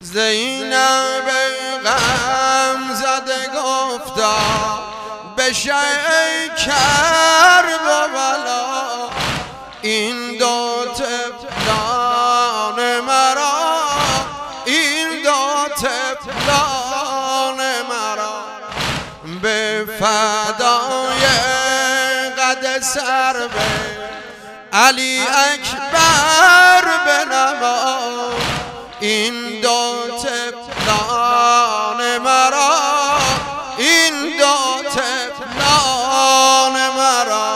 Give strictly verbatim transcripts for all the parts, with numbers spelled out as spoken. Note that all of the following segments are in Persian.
زینب غم زده گفتا بشه ای کربلا، این دو طفلان مرا، این دو طفلان مرا، به فدای قد سر به علی اکبر بنما، این دو طفلان مرا، این دو طفلان مرا.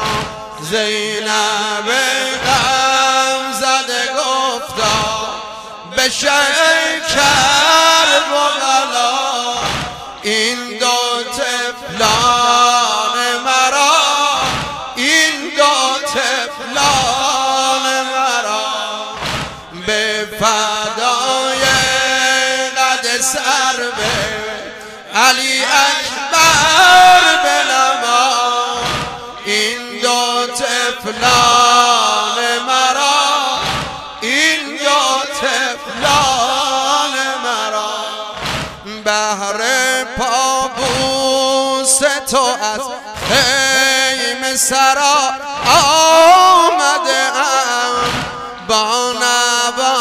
زینب غم زده گفتا بشه کربلا، این دو طفلان مرا، این دو طفلان مرا، به فدای قد سر به علی اکبر بنما، این دو طفلان مرا، این دو طفلان مرا. بهر پابوس تو از خیمه سرا آمده ام، با نوا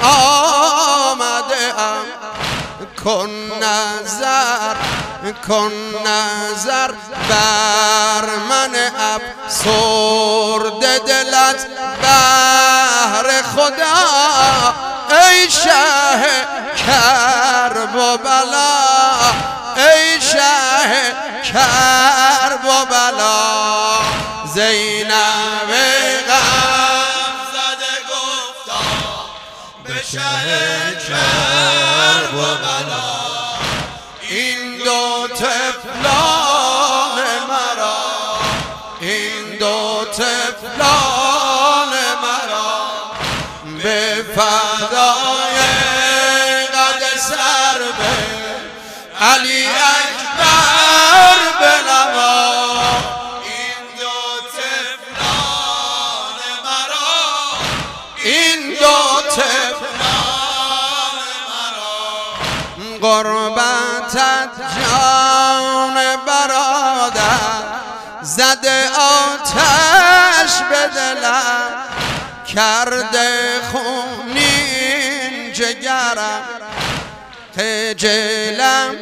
آمده ام، کن نظر کن نظر بر من افسرده دلت بهر خدا، ای شه کرب و بلا، ای شه کرب و بلا. زینب غم زده گفتا بشه کرب و بلا، این دو طفلان مرا، این دو طفلان مرا، به فدای قد سر به علی اکبر بنما، این دو طفلان مرا، این دو طفلان مرا. قربتت جان برادر زده آتش به دلم، کرده خونین جگرم، خجلم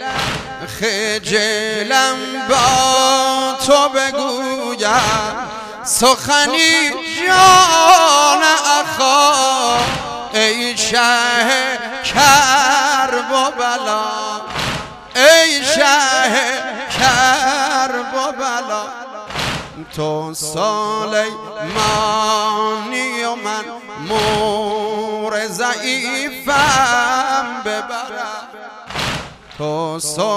خجلم با تو بگویم سخنی جان اخا، ای شه کرب و بلا، ای شه کرب و بلا. تو سلیمانی و من مور ضعیفم ببرم، تو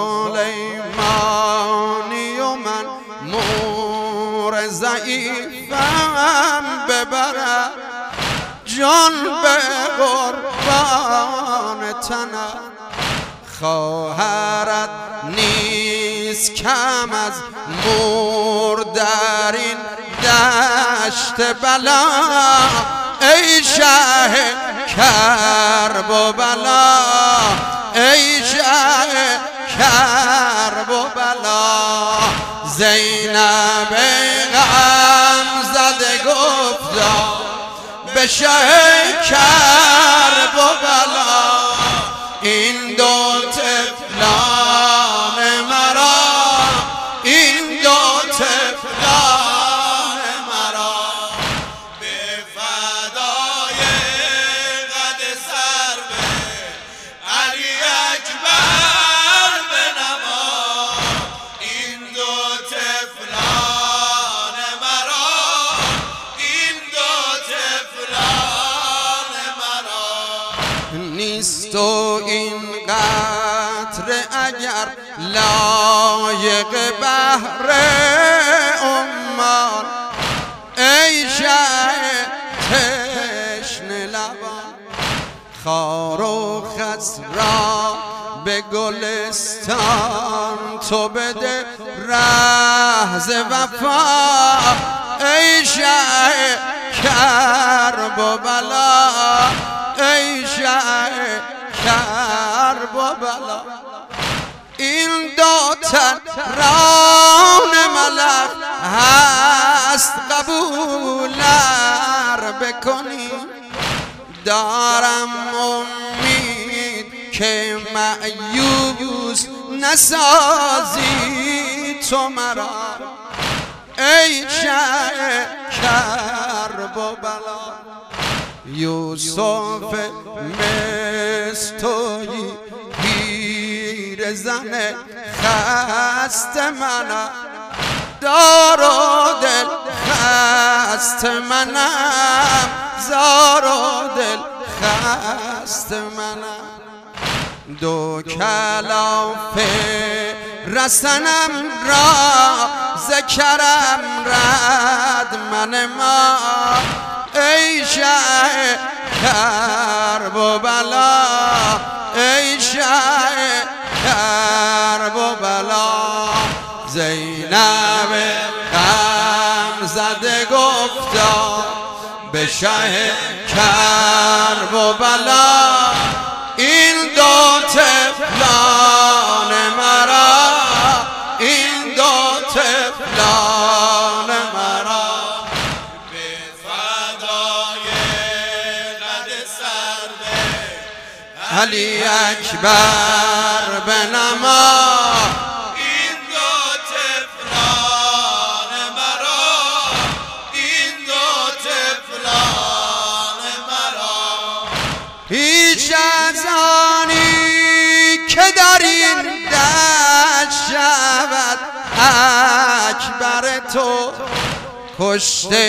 سلیمانی و من مور ضعیفم ببرم، جان به قربان تنم، خواهرت نیست کم از مور در این دشت بلا، ای شه کرب و بلا، ای شه کرب و بلا. زینب غم زده گفتا بشه کرب و بلا، این دو طفلان مرا، این دو طفلان مرا، به فدای قد سر به علی اکبر بنما، این دو طفلان مرا، این دو طفلان مرا. نیست و این قطر اگر لایق بحر عمان، ای شه تشنه لبان، خار و خس را به گلستان تو بده ره ز وفا، ای شه کرب و بلا، ای شه کرب کرب و بلا. این دو تران ملک هست قبولر بکنی. دارم امید که مأیوس نسازی تو مرا ای شه کرب و بلا. یوسف مستوی پیر زن خست منم، دار و دل خست منم، زار و دل خست منم. دو کلاف رسنم را ذکرم رد من ما ای شه کرب و بلا، ای شه کرب و بلا. زینب غم زده گفتا به شه کرب و بلا. این دو طفلان مرا، این دو طفلان مرا به فدای قد سرده علی اکبر بنما. این دو طفلان مرا، این دو طفلان مرا. هیچ از آنی که در این دشت شود اکبر تو کشته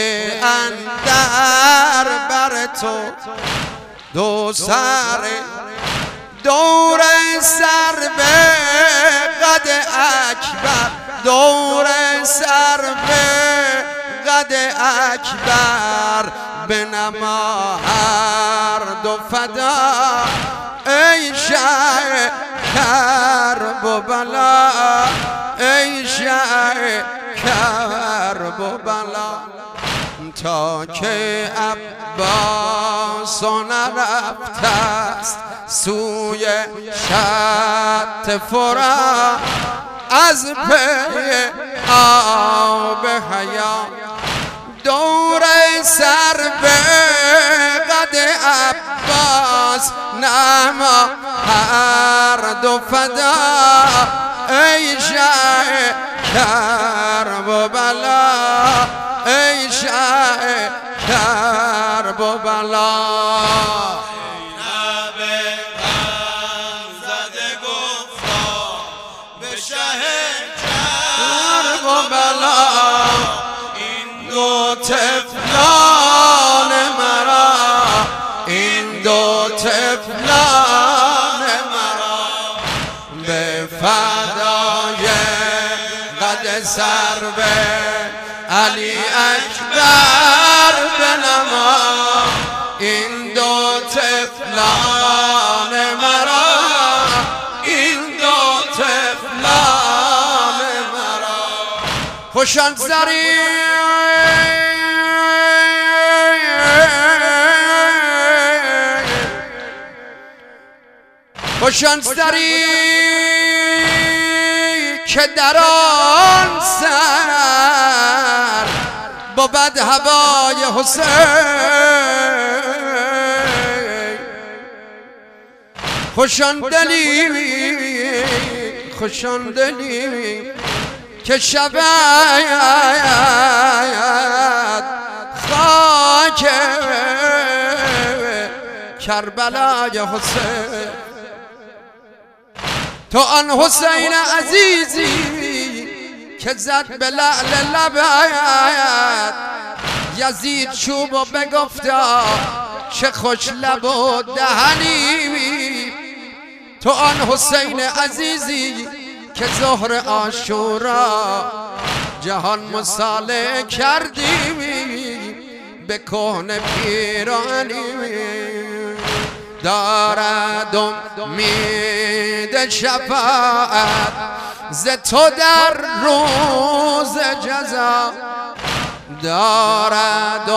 اندر بر تو. دو سر دور سر به قد اکبر، دور سر به قد اکبر بنما هر دو فدا ای شه کرب و بلا، ای شه کرب و بلا. تا که عباس نرفته است سوی شط فرات از پی آب حیات. دور سر به قد عباس نما هر دو فدا ای شه کرب و بلا، ای شه کرب و بلا. زینب غم زده گفتا به شه کرب و بلا. این دو طفلان مرا، این دو طفلان مرا به فدای قد سر به علی اکبر بنما. این دو طفلان مرا، این دو طفلان مرا. خوشان زری خوشان سری که در آن سر بود هوای حسین. خوشان دلی خوشان دلی که شود خاک کربلای حسین. تو آن حسین عزیزی که زد به لعل لبت یزید چوب و بگفتا چه خوش لب و دهنی. تو آن حسین عزیزی که ظهر عاشورا جهان مصالح کردی به کهنه پیرانی. دارد امید شفاعت ز تو در روز جزا. دارد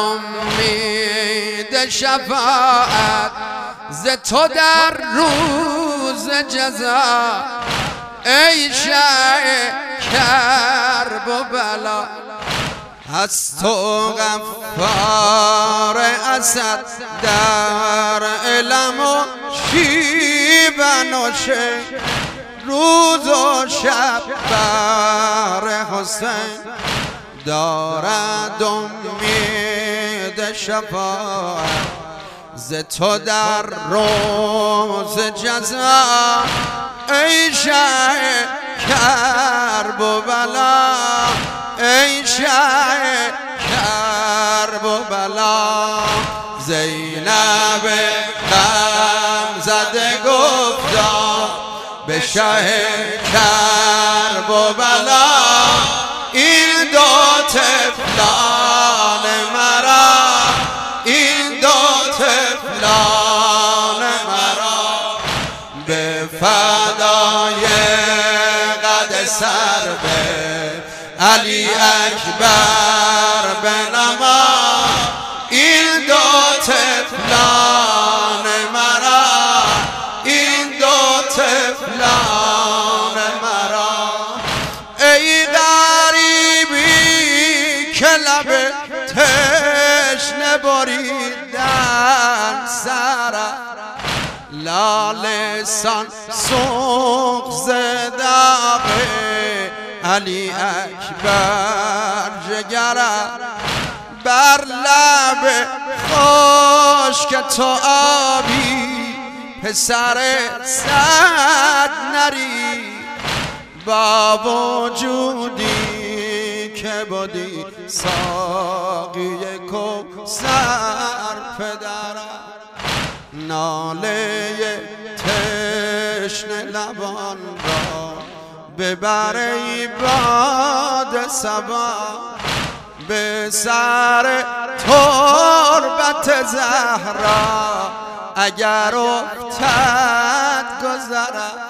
امید شفاعت ز تو در روز روز جزا ای شه کرب و بلا از تو غفار اسد در علم و شیبن و شی روز و شب بر حسین دارد امید شفاعت ز تو در روز جزا ای شه کرب و بلا ای شه کرب و بلا زینب غم زده گفتا به شه کرب و بلا این دو طفلان مرا این دو طفلان مرا به فدای قد سر به علی اکبر بنما این دو طفلان مرا این دو طفلان مرا ای غریبی که لب تشنه بریدن سرت لالسان سوق زداقه علی اکبر جگرت بر لب خشک تو آبی پسر صد نری با وجودی که بودی ساقی کوثر پدرت ناله تشنه لبان را ببر ای باد صبا به سر تربت زهرا اگر افتد گذرد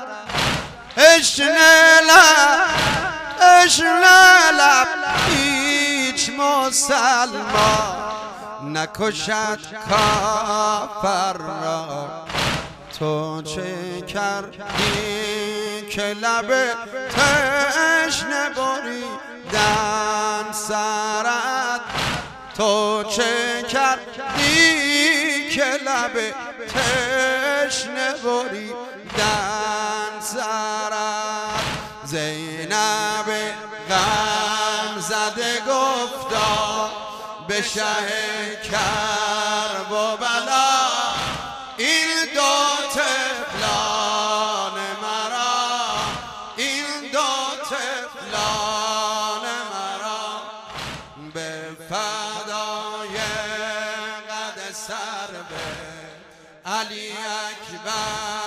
اشنه لب اشنه لب هیچ مسلمان نکشد کافر را تو چه کردی که لب تشنه بریدن سرت تو چه کردی که لب تشنه بریدن سرت زینب غم زده گفتا به شه کرب و بلا این دو طفلان مرا این دو طفلان مرا به فدای قد سر به علی اکبر